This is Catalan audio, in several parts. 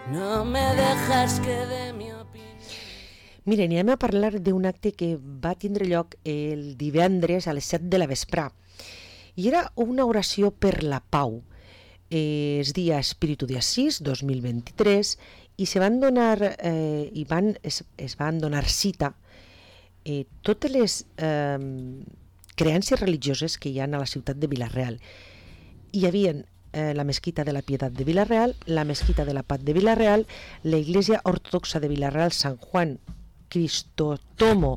No me dejas que dé mi opinión. Miren, anem a parlar d'un acte que va tindre lloc el divendres a les 7 de la vesprà. I era una oració per la pau. És dia Espíritu de Assís 2023 i es van donar cita totes les creences religioses que hi ha a la ciutat de Vila-real. Hi havia la mesquita de la Pietat de Vila-real, la mesquita de la Paz de Vila-real, la Iglesia Ortodoxa de Vila-real San Juan Crisóstomo,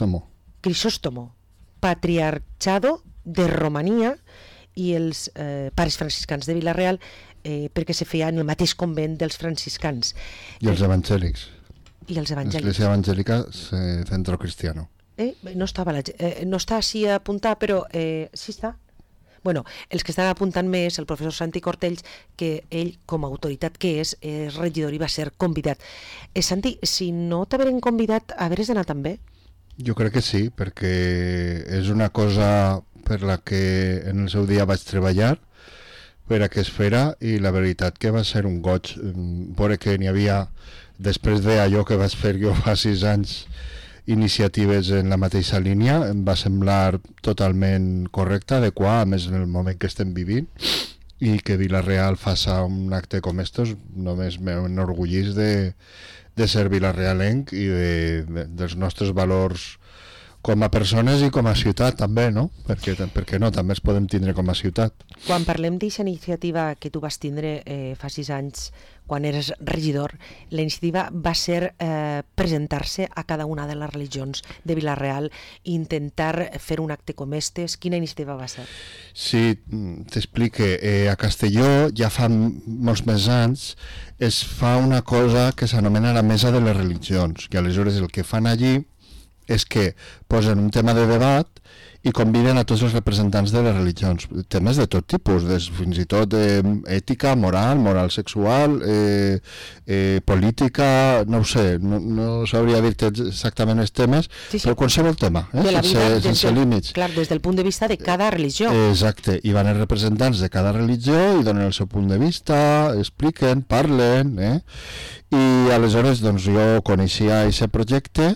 Patriarchado de Romania i els pares franciscans de Vila-real perquè se feia en el mateix convent dels franciscans. I els evangèlics. I els evangèlics. L'Església Evangèlica Centro Cristiano. No està així apuntat, però sí està. Bueno, els que estan apuntant més, el professor Santi Cortells, que ell, com a autoritat que és regidor i va ser convidat. Santi, si no t'haveren convidat, haveres d'anar també? Jo crec que sí, perquè és una cosa per la que en el seu dia vaig treballar per a que es fera, i la veritat que va ser un goig veure que n'hi havia, després d'allò que vaig fer jo fa 6 anys, iniciatives en la mateixa línia. Em va semblar totalment correcte, adequat, a més en el moment que estem vivint, i que Vila-real faça un acte com estos només m'enorgullís de ser vilarealenc i dels nostres valors com a persones i com a ciutat també, no? Perquè no, també els podem tindre com a ciutat. Quan parlem d'aquesta iniciativa que tu vas tindre fa 6 anys, quan eres regidor, la iniciativa va ser presentar-se a cada una de les religions de Vila-real i intentar fer un acte com estes. Quina iniciativa va ser? Sí, t'explique. A Castelló ja fa molts més anys es fa una cosa que s'anomena la Mesa de les Religions, i aleshores el que fan allí és que posen un tema de debat i conviden a tots els representants de les religions, temes de tot tipus, fins i tot ètica, moral sexual, política, no ho sé, no sabria dir-te exactament els temes, sí. Però qualsevol tema, sense límits. Clar, des del punt de vista de cada religió. Exacte, i van els representants de cada religió i donen el seu punt de vista, expliquen, parlen, i aleshores doncs, jo coneixia aquest projecte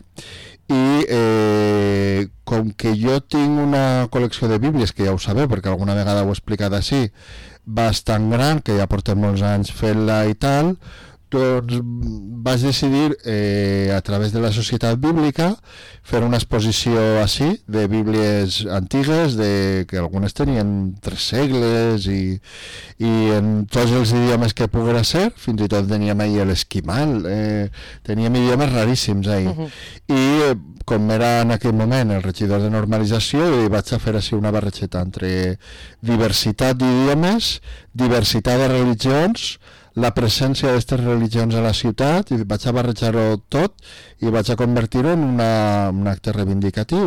i com que jo tinc una col·lecció de bíblies, que ja ho sabeu perquè alguna vegada ho he explicat així, bastant gran, que ja portem molts anys fent-la i tal, doncs vaig decidir a través de la Societat Bíblica fer una exposició així de bíblies antigues, que algunes tenien 3 segles i en tots els idiomes que poguera ser, fins i tot teníem ahir l'esquimal, teníem idiomes raríssims ahir. I com era en aquell moment el regidor de normalització, vaig a fer així una barrejeta entre diversitat d'idiomes, diversitat de religions, la presència d'aquestes religions a la ciutat, i vaig a barrejar-ho tot i vaig a convertir-ho en un acte reivindicatiu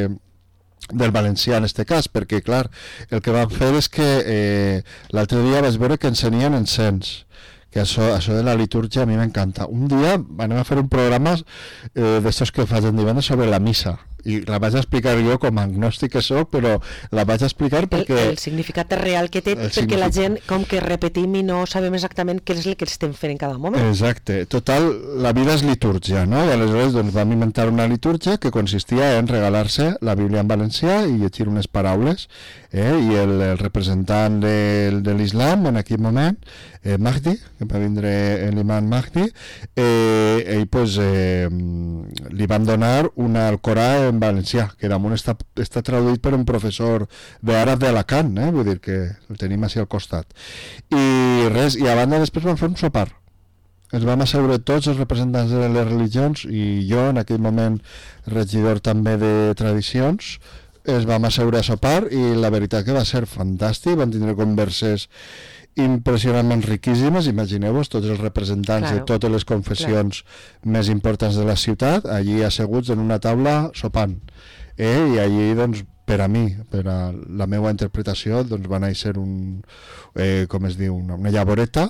del valencià en aquest cas, perquè clar, el que vam fer és que l'altre dia vaig veure que ensenien encens, que això de la litúrgia a mi m'encanta. Un dia anem a fer un programa d'estos que faig en divendres sobre la missa, i la vaig explicar jo com a agnòstic que soc, però la vaig explicar perquè... El significat real que té, perquè la gent com que repetim i no sabem exactament què és el que estem fent en cada moment. Exacte. Total, la vida és litúrgia, no? I aleshores doncs, vam inventar una litúrgia que consistia en regalar-se la Bíblia en valencià i llegir unes paraules, i el representant de l'Islam en aquell moment, Mahdi, que va vindre l'imam Mahdi, ell pues, li van donar una Alcorà en valencià, que damunt està traduït per un professor d'àrab d'Alacant, vull dir que el tenim així al costat. I res, i a banda després vam fer un sopar. Ens vam asseure tots els representants de les religions i jo, en aquell moment regidor també de tradicions, ens vam asseure a sopar i la veritat que va ser fantàstic, vam tindre converses impressionantment riquíssimes. Imagineu-vos tots els representants de totes les confessions més importants de la ciutat allí asseguts en una taula sopant, i allí doncs per a mi, per a la meva interpretació, doncs va néixer com es diu, una llavoreta,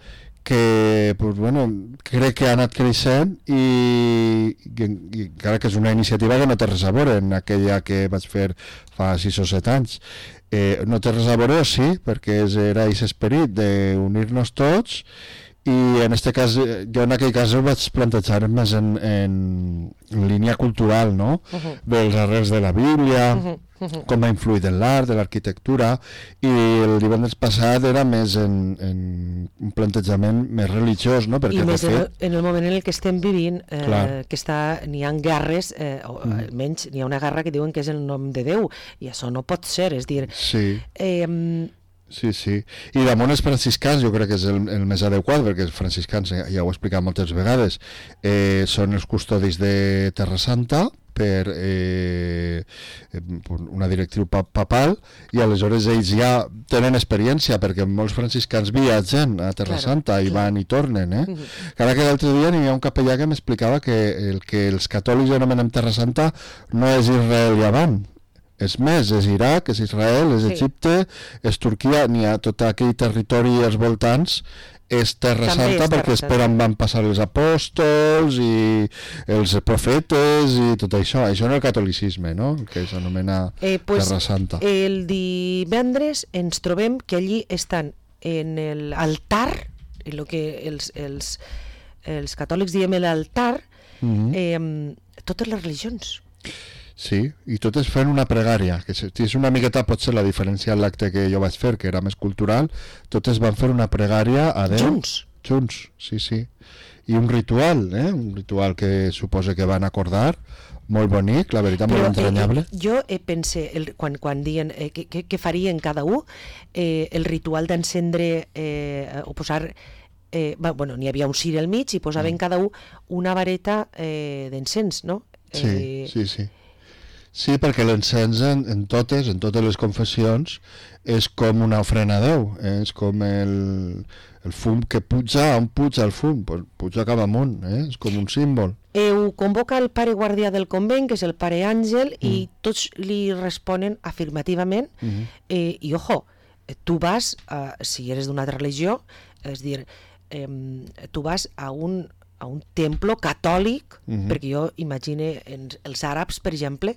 que pues, bueno, crec que ha anat creixent i encara que és una iniciativa que no té res a veure en aquella que vaig fer fa 6 o 7 anys. No té res a veure, sí, perquè era aquest esperit d'unir-nos tots i en este cas, jo en aquell cas ho vaig plantejar més en línia cultural, no? Dels arrels de la Bíblia, com ha influït en l'art, de l'arquitectura, i el divendres passat era més en un plantejament més religiós, no? Perquè i més de fet, en el moment en el que estem vivint, que n'hi ha guerres, o almenys n'hi ha una guerra que diuen que és el nom de Déu, i això no pot ser, és dir... sí. Sí. I damunt els franciscans jo crec que és el més adequat, perquè els franciscans, ja ho he explicat moltes vegades, són els custodis de Terra Santa per una directriu papal, i aleshores ells ja tenen experiència, perquè molts franciscans viatgen a Terra Santa i van i tornen. Cada que l'altre dia n'hi ha un capellà que m'explicava que el que els catòlics anomenem Terra Santa no és Israel i Avant, és més, és Iraq, és Israel, és Egipte, és Turquia, n'hi ha tot aquell territori als voltants, és Terra Santa, perquè és per on van passar els apòstols i els profetes i tot això. Això en el catolicisme, no? Que s'anomena Terra Santa. El divendres ens trobem que allí estan en l'altar, el que els catòlics diem l'altar, totes les religions. Sí, i totes fent una pregària, que és una miqueta potser la diferència en l'acte que jo vaig fer, que era més cultural, totes van fer una pregària a Déu. Junts, sí. I un ritual que suposa que van acordar, molt bonic, la veritat, molt entranyable. Jo pensé, quan diuen què farien cada un, el ritual d'encendre o posar... n'hi havia un ciri al mig i posaven cada un una vareta d'encens, no? Sí. Sí, perquè l'encens en totes les confessions és com una ofrena a Déu, és com el fum que puja, on puja el fum? Pues puja cap amunt, és com un símbol. Ho convoca el pare guardià del convent, que és el pare Àngel, i tots li responen afirmativament, i ojo, tu vas, si eres d'una altra religió, és dir, tu vas a un templo catòlic, perquè jo imagine els àrabs, per exemple,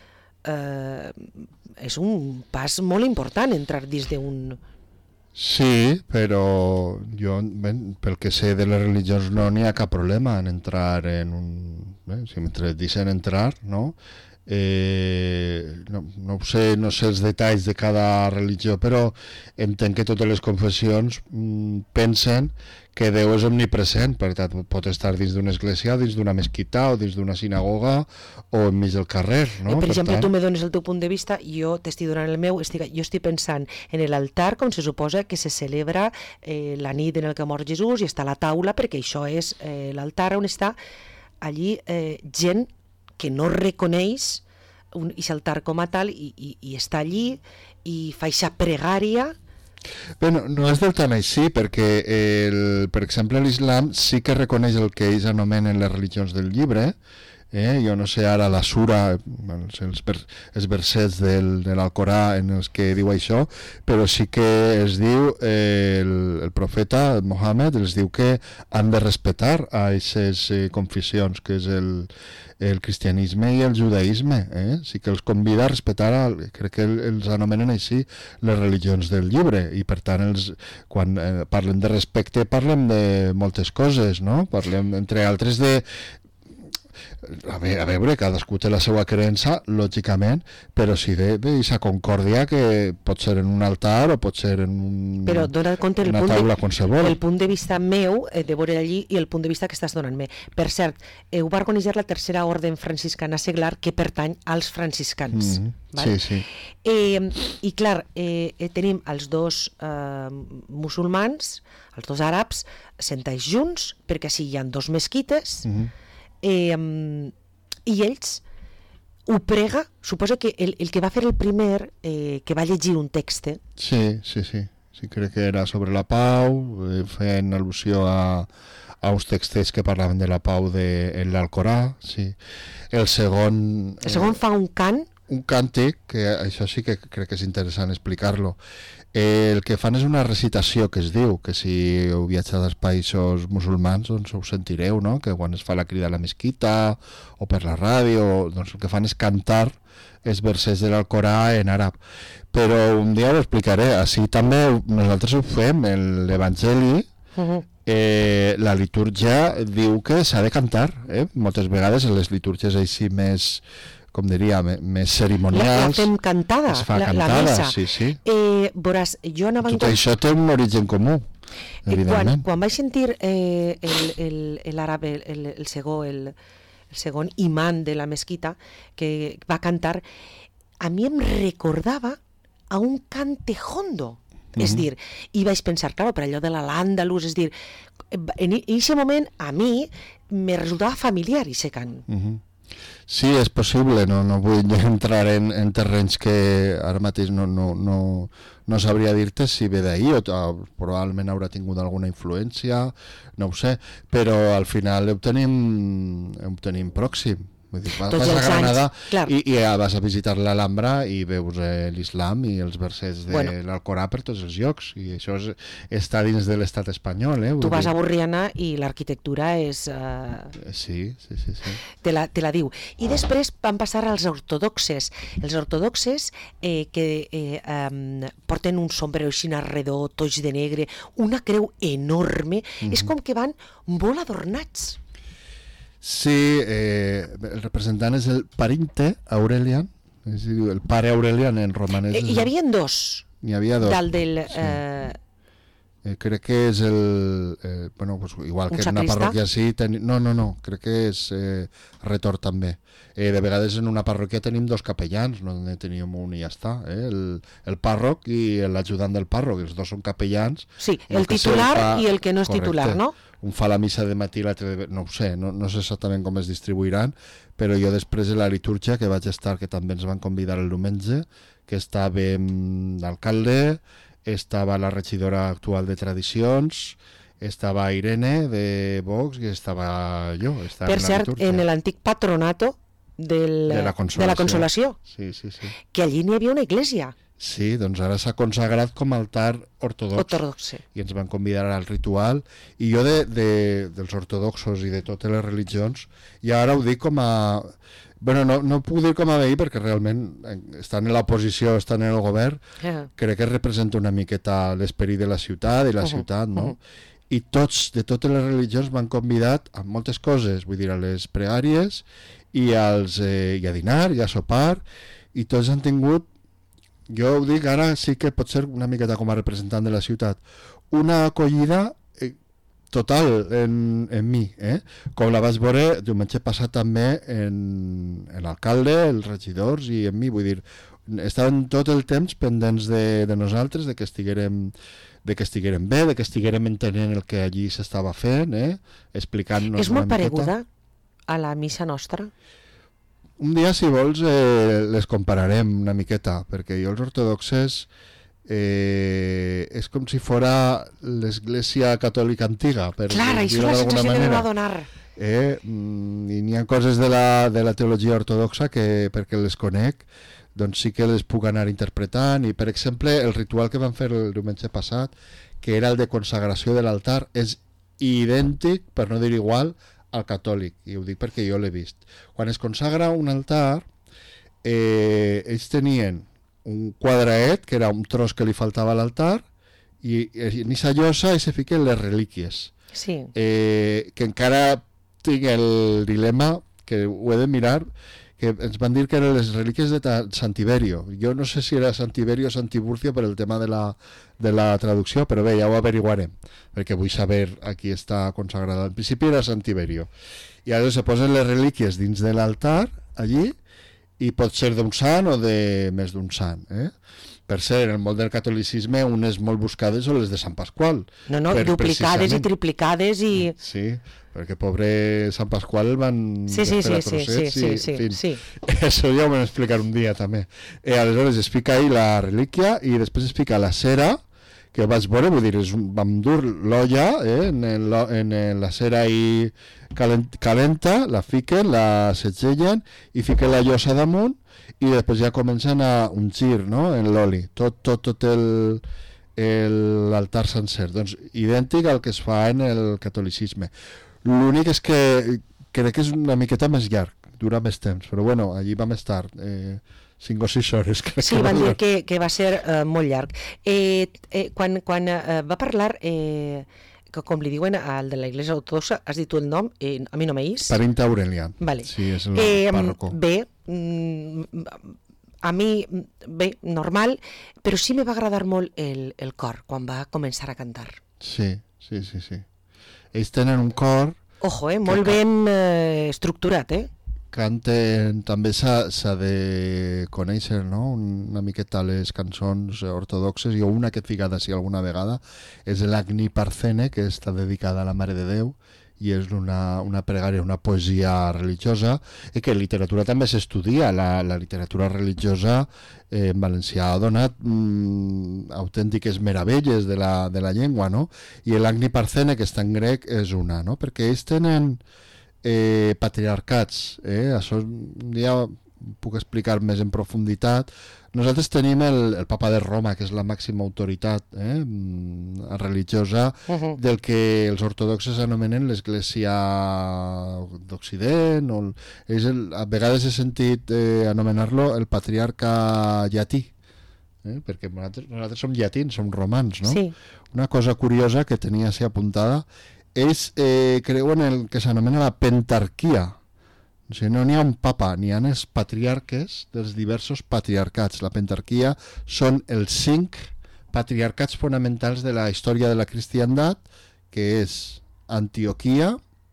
és un pas molt important entrar dins d'un... Sí, però jo, pel que sé de les religions, no n'hi ha cap problema en entrar en un... si mentre deixen entrar, no? No sé els detalls de cada religió, però entenc que totes les confessions pensen que Déu és omnipresent, per tant pot estar dins d'una església, dins d'una mesquita o dins d'una sinagoga o enmig del carrer, no? Per exemple, tu me dones el teu punt de vista, jo t'estic donant el meu, jo estic pensant en l'altar com se suposa que se celebra la nit en el que mor Jesús, i està a la taula, perquè això és l'altar on està allí gent que no reconeix aquest altar com a tal i està allí i fa aquesta pregària. Bé, no és del tot així, perquè per exemple l'Islam sí que reconeix el que ells anomenen les religions del llibre. Jo no sé ara la sura, els versets de l'Alcorà en els que diu això, però sí que es diu, el profeta Mohammed els diu que han de respectar a aquestes confessions, que és el cristianisme i el judaïsme. Sí que els convida a respectar, crec que els anomenen així, les religions del llibre, i per tant quan parlem de respecte parlem de moltes coses, no? Parlem entre altres de... A veure, cadascú té la seva creença, lògicament, però sí d'aquesta concòrdia que pot ser en un altar o pot ser en però dona compte una taula qualsevol. El punt de vista meu, de veure allí, i el punt de vista que estàs donant-me. Per cert, ho va organitzar la tercera orde franciscana seglar, que pertany als franciscans. Val? Sí. I clar, tenim els dos musulmans, els dos àrabs, sentats junts, perquè així hi ha dos mesquites, i ells ho prega, suposa que el que va fer el primer, que va llegir un text. Sí, crec que era sobre la pau, fent al·lusió a uns textos que parlaven de la pau en l'Alcorà, sí. El segon fa un cant. Un càntic, que això sí que crec que és interessant explicar-lo. El que fan és una recitació que es diu, que si heu viatjat als països musulmans doncs ho sentireu, no? Que quan es fa la crida a la mesquita o per la ràdio, doncs el que fan és cantar els versets de l'Alcorà en àrab. Però un dia ho explicaré, així també nosaltres ho fem, l'Evangeli la litúrgia diu que s'ha de cantar, moltes vegades en les litúrgies així més, com diria, més cerimonials. La fem cantada, es fa la cantada, missa. sí. Veuràs, jo anava... Tot això té un origen comú, evidentment. Quan vaig sentir l'àrab, el segon imant de la mesquita que va cantar, a mi em recordava a un cantejondo. És dir, i vaig pensar, claro, per allò de l'Àndalus, és dir, en aquest moment a mi me resultava familiar aquest cant. Sí, és possible, no vull entrar en terrenys que ara mateix no sabria dir-te si ve d'ahir o probablement haurà tingut alguna influència, no ho sé, però al final ho tenim pròxim. Vull dir, vas a Granada i vas a visitar l'Alhambra i veus l'islam i els versets de l'Alcorà per tots els llocs, i això està dins de l'estat espanyol. Tu vas a Borriana i l'arquitectura és... Sí. Te la diu. I després van passar als ortodoxes. Els ortodoxes que porten un sombrero així redó, tots de negre, una creu enorme, és com que van molt adornats. Sí, el representant és el Parinte Aurelian, és a dir, el pare Aurelian en romanès. Hi havia dos. N'hi havia dos. Dalt del... crec que és igual que en una parròquia sí... No, crec que és retor també. De vegades en una parròquia tenim dos capellans, no teníem un i ja està. El pàrroc i l'ajudant del pàrroc, els dos són capellans. Sí, el titular i el que no és titular, no? Un fa la missa de matí, l'altre no ho sé, no sé exactament com es distribuiran, però jo després de la litúrgia que vaig estar, que també ens van convidar el diumenge, que estàvem l'alcalde, estava la regidora actual de Tradicions, estava Irene de Vox i estava jo. Per cert, en l'antic patronato de la Consolació, sí. que allí n'hi havia una església. Sí, doncs ara s'ha consagrat com a altar ortodox. I ens van convidar al ritual, i jo dels ortodoxos i de totes les religions, i ara ho dic com a... no puc dir com a veí perquè realment estan en l'oposició, estan en el govern, crec que representa una miqueta l'esperit de la ciutat i la ciutat, no? I tots, de totes les religions, m'han convidat a moltes coses, vull dir, a les pregàries i a dinar i a sopar, i tots han tingut, jo ho dic ara, sí que pot ser una miqueta com a representant de la ciutat, una acollida total en mi, com la vaig veure diumenge passat també en l'alcalde, els regidors i en mi, vull dir, estaven tot el temps pendents de nosaltres, de que estiguérem bé, de que estiguérem entenent el que allí s'estava fent, explicant-nos una miqueta. És molt pareguda a la missa nostra? Un dia, si vols, les compararem una miqueta, perquè jo els ortodoxes és com si fora l'església catòlica antiga, per clar, dir-ho d'alguna manera. Va donar. I n'hi ha coses de la teologia ortodoxa que, perquè les conec, doncs sí que les puc anar interpretant, i per exemple el ritual que van fer el diumenge passat, que era el de consagració de l'altar, és idèntic, per no dir igual, al catòlic, i ho dic perquè jo l'he vist. Quan es consagra un altar, ells tenien un quadraet, que era un tros que li faltava a l'altar, i en aquesta llosa se fiquen les relíquies. Sí. Que encara tinc el dilema, que ho he de mirar, que ens van dir que eren les relíquies de Sant Tiberio. Jo no sé si era Sant Tiberio o Sant Tiburcio per el tema de la traducció, però bé, ja ho averiguarem, perquè vull saber a qui està consagrada. En principi era Sant Tiberio. I ara se posen les relíquies dins de l'altar, allí, i pot ser d'un sant o de més d'un sant. Per cert, en el món del catolicisme, unes molt buscades són les de Sant Pasqual. No, duplicades i triplicades i... Sí, perquè pobre Sant Pasqual el van fer a trossets. Sí. Això ja ho vam explicar un dia també. Aleshores es fica ahí la relíquia i després es fica la cera, que vaig veure, vull dir, vam dur l'olla, en la cera i calenta, la fiquen, la segellen i fiquen la llosa damunt, i després ja comencen a ungir, no?, en l'oli, tot l'altar sencer. Doncs idèntic al que es fa en el catolicisme. L'únic és que crec que és una miqueta més llarg, dura més temps, però bueno, allí vam estar 5 o 6 hores. Sí, van dir que va ser molt llarg. Quan va parlar que com li diuen al de la Iglesia Ortodoxa, has dit tu el nom, a mi no m'eix. Pariente Aurelian. Vale. Sí, és el párroco. Bé, a mi, bé, normal, però sí me va agradar molt el cor quan va començar a cantar. Sí. Ells tenen un cor... Ojo, molt ben estructurat, Canten, també s'ha de conèixer, no? Una miqueta les cançons ortodoxes. Jo una que he ficat així alguna vegada és l'Agni Parthene, que està dedicada a la Mare de Déu, i és una pregària, una poesia religiosa, i que en literatura també s'estudia. La literatura religiosa en valencià ha donat autèntiques meravelles de la llengua, no? I l'Agni Parthene, que està en grec, és una, no? Perquè ells tenen patriarcats, això un dia puc explicar més en profunditat. Nosaltres tenim el Papa de Roma, que és la màxima autoritat religiosa del que els ortodoxes anomenen l'Església d'Occident, a vegades he sentit anomenar-lo el patriarca llatí, perquè nosaltres som llatins, som romans, no? Sí. Una cosa curiosa que tenia així apuntada, ells creuen el que s'anomena la pentarquia. O sigui, no n'hi ha un papa, n'hi ha els patriarques dels diversos patriarcats. La pentarquia són els 5 patriarcats fonamentals de la història de la cristiandat, que és Antioquia,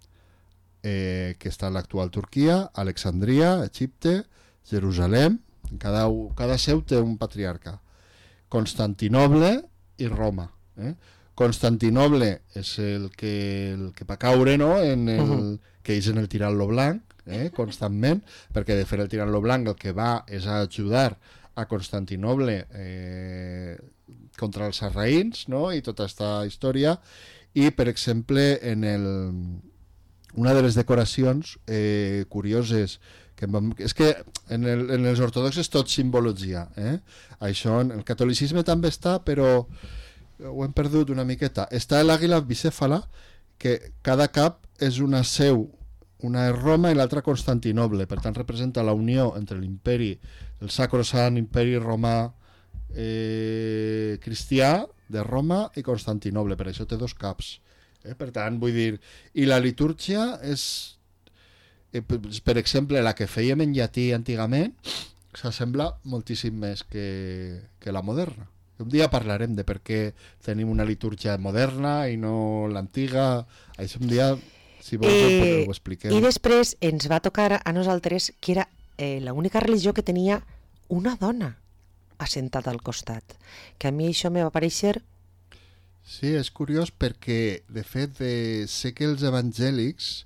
que està a l'actual Turquia, Alexandria, Egipte, Jerusalem, cada seu té un patriarca, Constantinoble i Roma. Constantinoble és el que va caure, no? Que ells en el tirant-lo blanc, constantment, perquè de fer el tirant-lo blanc el que va és a ajudar a Constantinoble contra els sarraïns, no? I tota aquesta història. I, per exemple, una de les decoracions curioses, és que en els ortodoxes tot simbologia, això en el catolicisme també està, però ho hem perdut una miqueta. Està l'àguila bicèfala, que cada cap és una seu, una és Roma i l'altra Constantinoble, per tant representa la unió entre l'imperi, el sacrosant imperi romà cristià de Roma i Constantinoble, per això té 2 caps. Per tant, vull dir, i la litúrgia és, per exemple, la que fèiem en llatí antigament, s'assembla moltíssim més que la moderna. Un dia parlarem de per què tenim una litúrgia moderna i no l'antiga. Això un dia, si vols, ho expliquem. I després ens va tocar a nosaltres que era l'única religió que tenia una dona assentada al costat. Que a mi això me va parèixer... Sí, és curiós perquè, de fet, sé que els evangèlics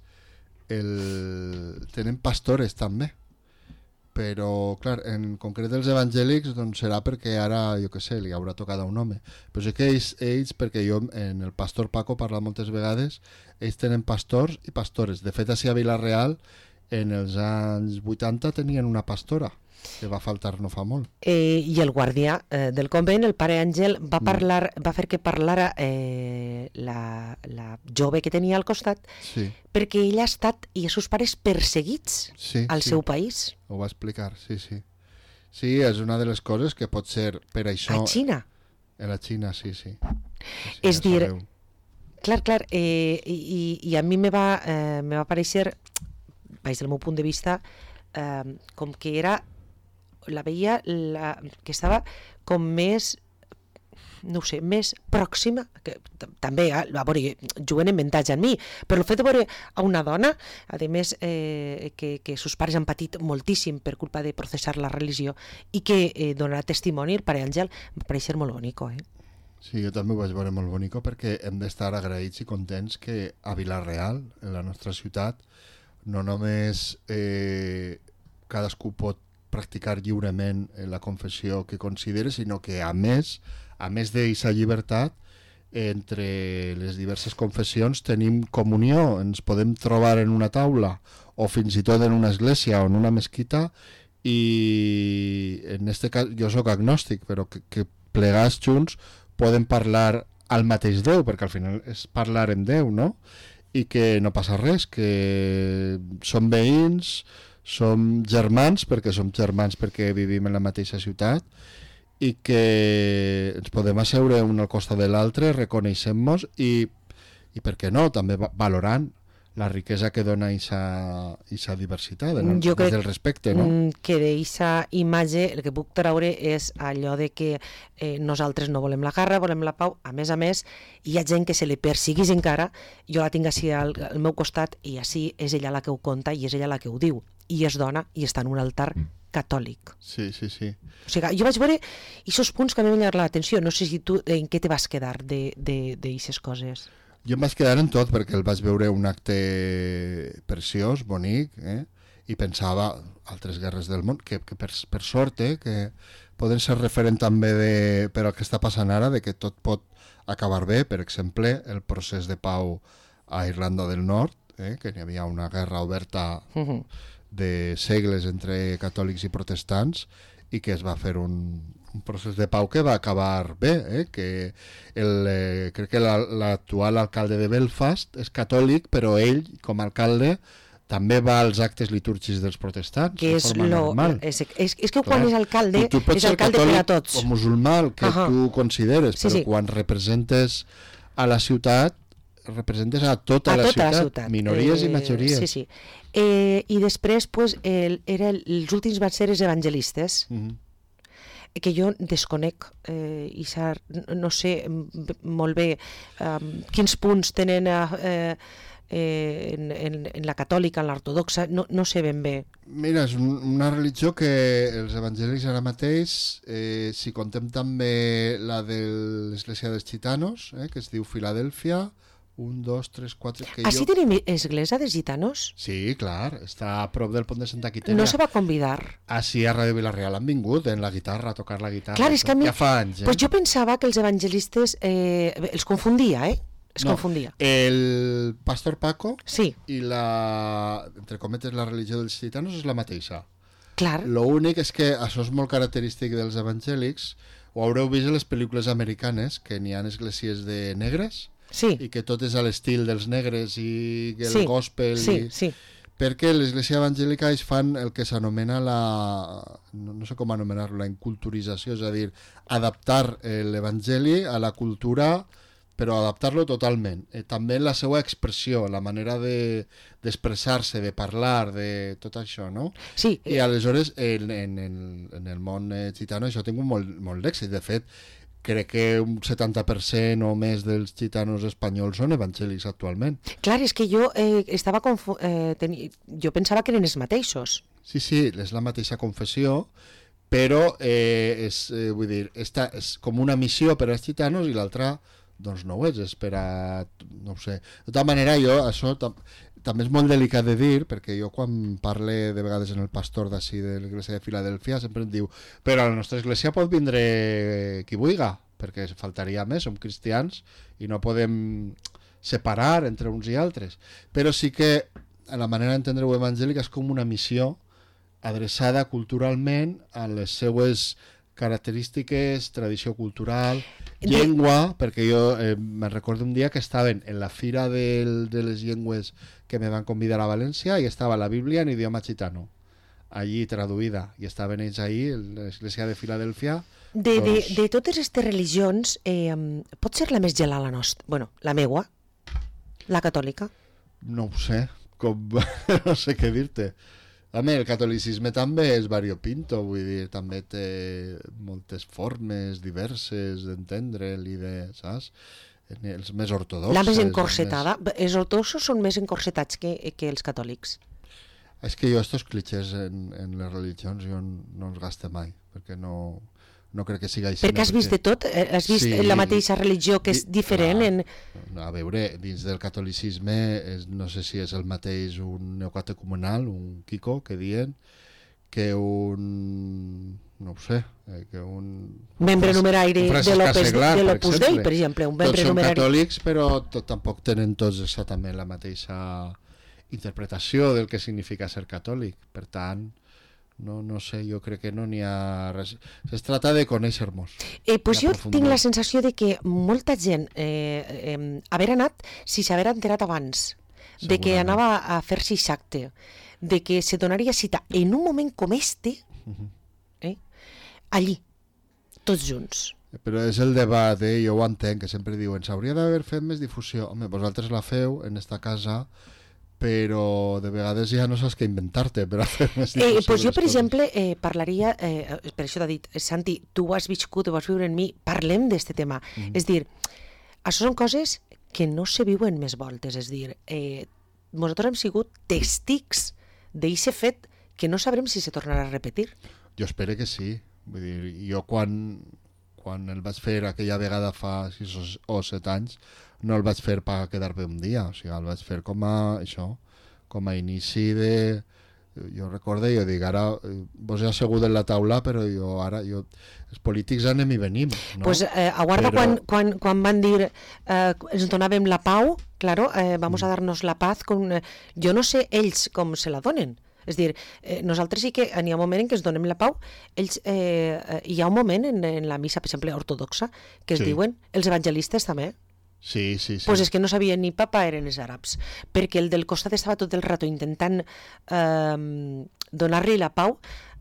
tenen pastores també. Però, clar, en concret els evangèlics doncs serà perquè ara, jo què sé, li haurà tocat a un home. Però sé que ells, perquè jo en el pastor Paco parla moltes vegades, ells tenen pastors i pastores. De fet, a Vila-real, en els anys 80 tenien una pastora, que va faltar no fa molt. I el guardià del convent, el pare Àngel, va fer que parlara la jove que tenia al costat, sí. Perquè ell ha estat i els seus pares perseguits al seu país. Ho va explicar, sí. Sí, és una de les coses que pot ser per això... A Xina. A la Xina, sí. És dir, clar, i a mi me va parèixer, des del meu punt de vista, com que era... la veia que estava com més, no sé, més pròxima, que també, a veure, juguen en avantatge en mi, però el fet de veure a una dona, a més que sus pares han patit moltíssim per culpa de processar la religió i que donarà testimoni, el pare Àngel, em va parèixer molt bonico, Sí, jo també ho vaig veure molt bonico perquè hem d'estar agraïts i contents que a Vila-real, en la nostra ciutat, no només cadascú pot practicar lliurement la confessió que considera, sinó que a més d'aquesta llibertat, entre les diverses confessions tenim comunió, ens podem trobar en una taula o fins i tot en una església o en una mesquita i en aquest cas jo sóc agnòstic, però que plegats junts podem parlar al mateix Déu, perquè al final és parlar en Déu, no? I que no passa res, que som veïns, som germans perquè vivim en la mateixa ciutat i que ens podem asseure un al costat de l'altre, reconeixem-nos i i per què no, també valorant la riquesa que dona aquesta diversitat, Jo crec del respecte, no? que d'aquesta imatge el que puc treure és allò de que nosaltres no volem la guerra, volem la pau. A més, hi ha gent que se li persiguís encara, jo la tinc així al meu costat i així és ella la que ho conta i és ella la que ho diu. I és dona i està en un altar catòlic. Sí. O sigui, jo vaig veure aquests punts que m'han llamar l'atenció. No sé si tu en què te vas quedar d'aquestes coses. Jo em vaig quedar en tot perquè el vaig veure un acte preciós, bonic, i pensava altres guerres del món, que per sort, que poden ser referent també per al que està passant ara, de que tot pot acabar bé. Per exemple, el procés de pau a Irlanda del Nord, que hi havia una guerra oberta de segles entre catòlics i protestants i que es va fer un procés de pau que va acabar bé, que crec que l'actual alcalde de Belfast és catòlic, però ell, com a alcalde, també va als actes litúrgics dels protestants, que de forma normal. És que quan és alcalde, tu pots és ser alcalde per a catòlic tots. o musulmà, el que tu consideres, Sí, però quan representes a la ciutat, representes a tota la ciutat, minories i majories. Sí. I després, pues, els últims van ser els evangelistes, que jo desconec, no sé molt bé quins punts tenen en la catòlica, en l'ortodoxa, no sé ben bé. Mira, és una religió que els evangelis ara mateix, si contem també la de l'església dels gitanos, que es diu Filadèlfia, 1, 2, 3, 4... Així tenim església dels gitanos? Sí, clar, està a prop del pont de Santa Quitèria. No se va convidar? Així a Ràdio Vila-real han vingut en la guitarra, a tocar la guitarra. Clar, és que a mi... Ja fa anys, pues jo pensava que els evangelistes els confundia, confundia. El pastor Paco sí. I entre cometes, la religió dels gitanos és la mateixa. Clar. Lo únic és que això és molt característic dels evangèlics. Ho haureu vist a les pel·lícules americanes, que n'hi ha esglésies de negres, sí. I que tot és a l'estil dels negres i el gospel. Sí. Perquè l'església evangèlica es fan el que s'anomena no sé com anomenar-lo, la inculturització, és a dir, adaptar l'evangeli a la cultura, però adaptar-lo totalment. També la seva expressió, la manera d'expressar-se, de parlar, de tot això, no? Sí. I aleshores, en el món gitano això ha tingut molt d'èxit. De fet, crec que un 70% o més dels gitanos espanyols són evangèlics actualment. Clar, és que jo jo pensava que eren els mateixos. Sí, és la mateixa confessió, però vull dir, és com una missió per als gitanos i l'altra doncs no ho és per a... no ho sé. De tota manera, això també és molt delicat de dir, perquè jo quan parle de vegades en el pastor d'ací de l'església de Filadèlfia sempre em diu, però a la nostra església pot vindre qui vulga, perquè faltaria més, som cristians i no podem separar entre uns i altres. Però sí que la manera d'entendre-ho evangèlica és com una missió adreçada culturalment a les seues característiques, tradició cultural, llengua, perquè jo me'n recordo un dia que estaven en la fira de les llengües que me van convidar a València i estava la Bíblia en idioma gitano, allí traduïda, i estaven ells ahí, l'església de Filadèlfia. De totes aquestes religions, pot ser la més gelada la nostra? Bueno, la meua, la catòlica? No ho sé, no sé què dir-te. A mi, el catolicisme també és variopinto, vull dir, també té moltes formes diverses d'entendre'l i saps? Els més ortodoxes. La més encorsetada. Els ortodoxos són més encorsetats que els catòlics. És que jo estos clichés en les religions jo no els gaste mai, perquè no crec que sigui així. Perquè has vist de tot? Has vist la mateixa religió que és diferent? A veure, dins del catolicisme no sé si és el mateix un neocatecumenal, un Kiko, que diuen, que un... no ho sé, que un... membre numerari de l'Opus Dei, per exemple. Tots són catòlics, però tampoc tenen tots exactament la mateixa interpretació del que significa ser catòlic. Per tant... No sé, jo crec que no n'hi ha res. Es tracta de conèixer-nos. Pues jo tinc la sensació de que molta gent haver anat, si s'haver enterat abans, de que anava a fer-se exacte, de que se donaria cita en un moment com este, allí, tots junts. Però és el debat, jo ho entenc, que sempre diuen s'hauria d'haver fet més difusió. Home, vosaltres la feu en esta casa, però de vegades ja no saps què inventar-te per a fer més difusió. Pues jo, per exemple, parlaria, per això t'ha dit, Santi, tu ho has viscut, ho vas viure en mi, parlem d'este tema. És dir, això són coses que no se viuen més voltes, és dir, nosaltres hem sigut testics d'eixe fet que no sabrem si se tornarà a repetir. Jo espero que sí. Vull dir, jo quan el vaig fer aquella vegada fa 6 o 7 anys, no el vaig fer per quedar-me un dia, o sigui, el vaig fer com a inici de... Jo recordo, jo dic, ara vos he assegut en la taula, però els polítics anem i venim. No? Pues aguarda, quan van dir ens donàvem la pau, claro, vamos a darnos la paz, jo no sé ells com se la donen. És dir, nosaltres sí que n'hi ha un moment en què ens donem la pau. Ells, hi ha un moment en la missa, per exemple, ortodoxa, que es diuen els evangelistes també. Sí. Pues és que no sabien ni papa, eren els àrabs. Perquè el del costat estava tot el rato intentant donar-li la pau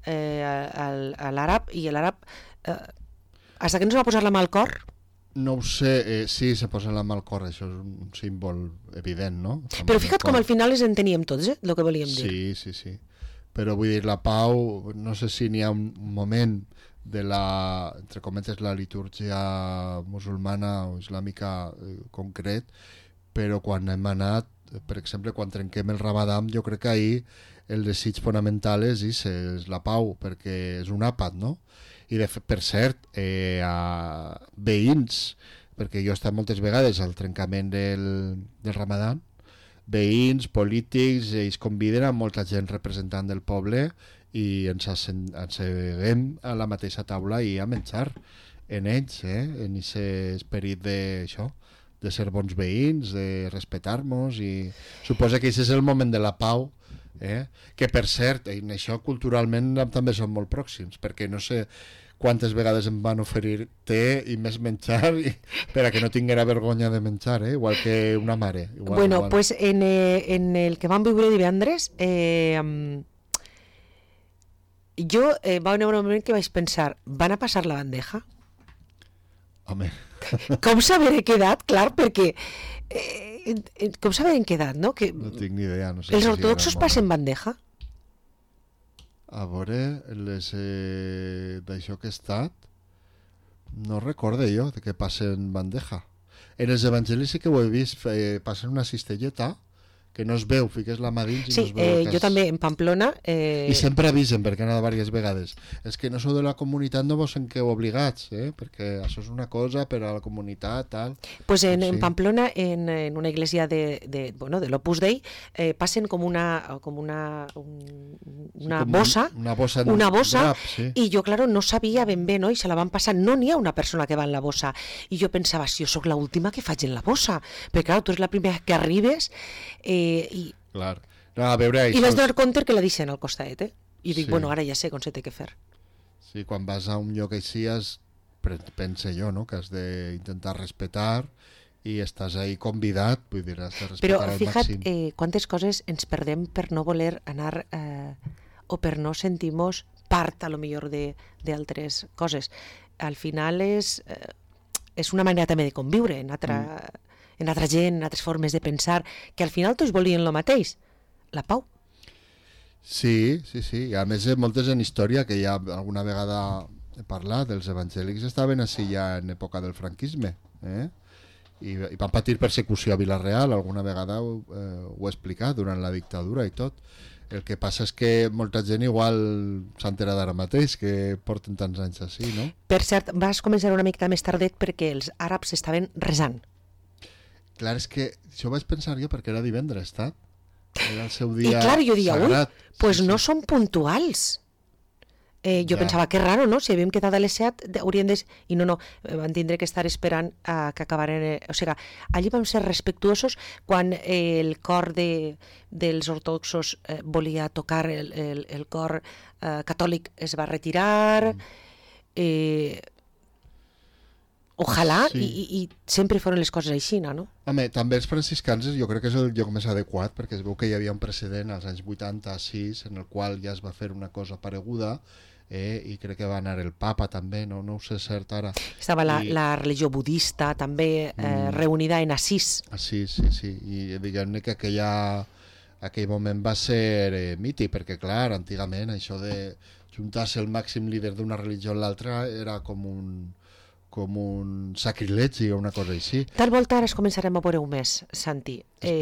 a l'àrab, i l'àrab, fins que no se va posar la mà al cor. No ho sé, sí, se posa la mà al cor, això és un símbol evident, no? Però fixa't com al final les enteníem tots, el que volíem dir. Sí. Però vull dir, la pau, no sé si n'hi ha un moment de la, entre cometes, la litúrgia musulmana o islàmica concret, però quan hem anat, per exemple, quan trenquem el Ramadà, jo crec que ahir el desig fonamental és la pau, perquè és un àpat, no? I per cert, a veïns, perquè jo he estat moltes vegades al trencament del Ramadà, veïns, polítics, ells conviden a molta gent representant del poble i ens asseguem a la mateixa taula i a menjar en ells, en aquest esperit de ser bons veïns, de respectar-nos, i suposa que aquest és el moment de la pau, que per cert, en això culturalment també som molt pròxims, perquè no sé quantes vegades em van oferir té i més menjar per a que no tinguera vergonya de menjar, igual que una mare. Igual. Pues en el que vam viure divendres, jo va haver un moment que vaig pensar, van a passar la bandeja? Home. Com s'haver quedat? Clar, perquè com s'haver quedat, no? Que no tinc ni idea. No sé els ortodoxos passen bandeja? A veure, d'això que he estat, no recorde jo de que passen bandeja. En els evangelis sí que ho he vist, passen una cistelleta que no es veu, fiques la mà dins i no es veu. Sí, jo també en Pamplona... I sempre avisen, perquè han anat diverses vegades. És que no sou de la comunitat, no vos sentiu obligats, perquè això és una cosa per a la comunitat, tal. Pues en Pamplona, en una iglesia de l'Opus Dei, passen com una bossa, una bossa, i jo, claro, no sabia ben bé, no? I se la van passar, no n'hi ha una persona que va en la bossa, i jo pensava, si jo sóc l'última que faig en la bossa, perquè clar, tu ets la primera que arribes, clar. No, a veure, i vaig donar compte que la deixen al costat, i dic, bueno, ara ja sé com se té que fer. Sí, quan vas a un lloc així pense jo, no?, que has d'intentar respectar i estàs ahí convidat, vull dir, has de respectar al màxim. Però fija't quantes coses ens perdem per no voler anar o per no sentir-nos part, a lo millor, d'altres coses. Al final és una manera també de conviure en altra gent, en altres formes de pensar, que al final tots volien el mateix, la pau. Sí. I a més, moltes en història, que ja alguna vegada he parlat, els evangèlics estaven així ja en època del franquisme, i van patir persecució a Vila-real, alguna vegada ho he explicat, durant la dictadura i tot. El que passa és que molta gent igual s'ha enterat ara mateix, que porten tants anys així, no? Per cert, vas començar una mica més tardet perquè els àrabs estaven resant. Clar, és que això ho vaig pensar jo perquè era divendres, era el seu dia sagrat. I clar, jo diia, pues sí. No són puntuals. Jo pensava que raro, no? Si havíem quedat a les 7, haurien de... I no, van tindre que estar esperant a que acabaren... O sigui, allí vam ser respectuosos quan el cor dels ortodoxos volia tocar el cor catòlic, es va retirar... Ojalà, sí. I sempre foren les coses així, no? Home, també els franciscans jo crec que és el lloc més adequat, perquè es veu que hi havia un precedent als anys 86 en el qual ja es va fer una cosa pareguda i crec que va anar el papa també, no ho sé cert ara. Estava la religió budista també reunida en Assís. Assís, sí, i diguem-ne que aquell moment va ser mític, perquè clar, antigament això de juntar-se el màxim líder d'una religió en l'altra era com un sacrilegi o una cosa així. Tal volta ara es començarem a veure un més, Santi.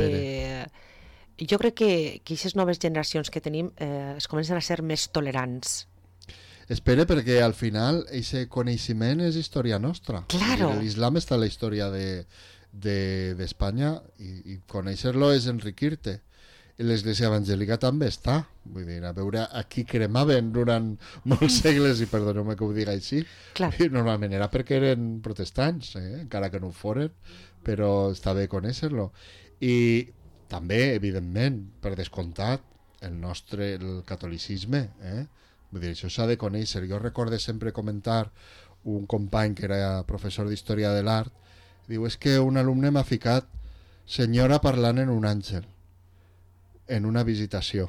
Jo crec que aquestes noves generacions que tenim es comencen a ser més tolerants. Espere, perquè al final aquest coneixement és història nostra. Claro. L'islam està a la història d'Espanya i conèixer-lo és enriquir-te. L'Església Evangèlica també està. Vull dir, a veure, aquí cremaven durant molts segles, i perdoneu-me que ho digui així, i normalment era perquè eren protestants, encara que no ho foren, però està bé conèixer-lo. I també, evidentment, per descomptat, el catolicisme, vull dir, això s'ha de conèixer. Jo recordo sempre comentar un company que era professor d'Història de l'Art, diu, és que un alumne m'ha ficat senyora parlant en un àngel en una visitació.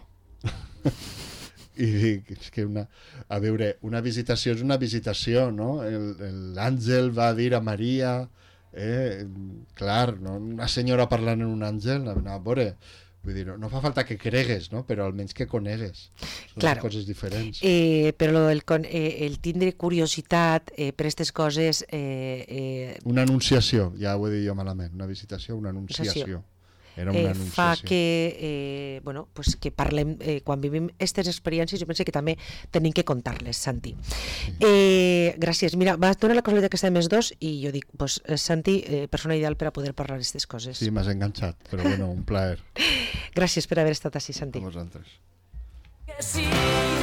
I dic, és que a veure, una visitació és una visitació, no? L'àngel va dir a Maria, clar, no? Una senyora parlant en un àngel, a veure, vull dir, no fa falta que cregues, no? Però almenys que conegues. Són coses diferents. Però el tindre curiositat per aquestes coses... Una anunciació, ja ho he dit jo malament, una visitació, una anunciació. Era una anunciació. Fa que, pues que parlem, quan vivim aquestes experiències, jo penso que també tenim que contar-les, Santi. Gràcies. Mira, va donar la casualitat que estem els dos i jo dic, pues, Santi, persona ideal per a poder parlar d'aquestes coses. Sí, m'has enganxat, però bueno, un plaer. Gràcies per haver estat així, Santi. A vosaltres. Que sí.